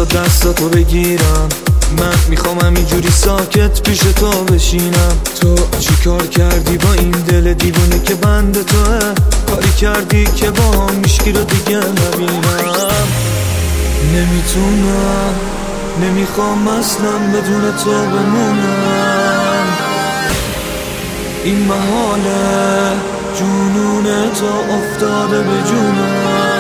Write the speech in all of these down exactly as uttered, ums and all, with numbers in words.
بذار دستاتو بگیرم، من میخوام همینجوری ساکت پیش تو بشینم. تو چی کار کردی با این دل دیوونه که بند توه؟ کاری کردی که با هم میشکی رو دیگه نبینم. نمیتونم، نمیخوام اصلا بدون تو بمونم. این محاله، جنون تو افتاده به جونم.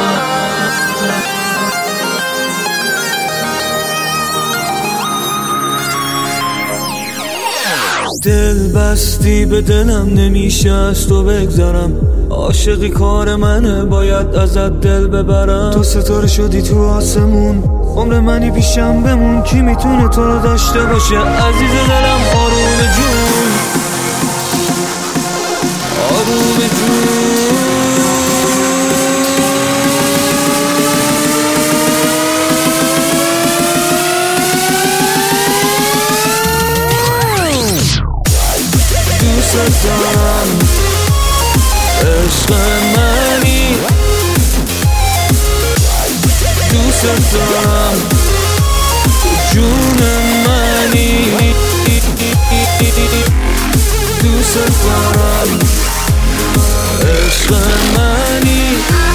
دل بستی به دلم، نمیشه از تو بگذرم. عاشقی کار منه، باید ازت دل ببرم. تو ستاره شدی تو آسمون، عمر منی پیشم بمون. کی میتونه تو رو داشته باشه عزیز دلم؟ آروم جون، آروم جون. دوست دارم، عشق منی. دوست دارم، جون منی. دوست دارم، عشق منی.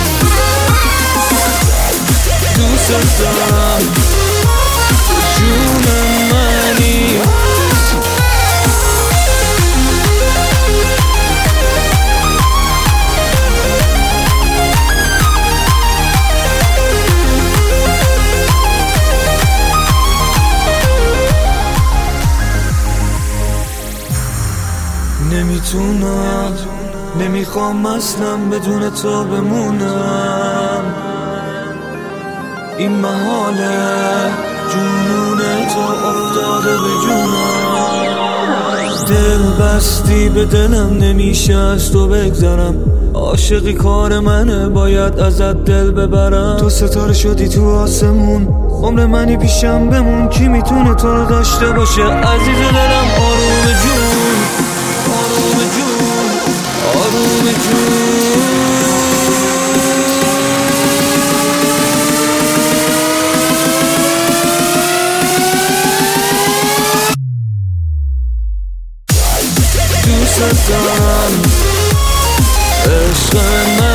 دوست دارم، جون منی. نمیتونم، نمیخوام اصلا بدون تو بمونم. این محاله، جنون تو افتاده به جونم. دل بستی به دلم، نمیشه از تو بگذرم. عاشقی کار منه، باید ازت دل ببرم. تو ستاره شدی تو آسمون، عمر منی پیشم بمون. کی میتونه تو رو داشته باشه عزیز دلم؟ آروم جون، آروم جون، آروم جون. دوست دارم، عشق من.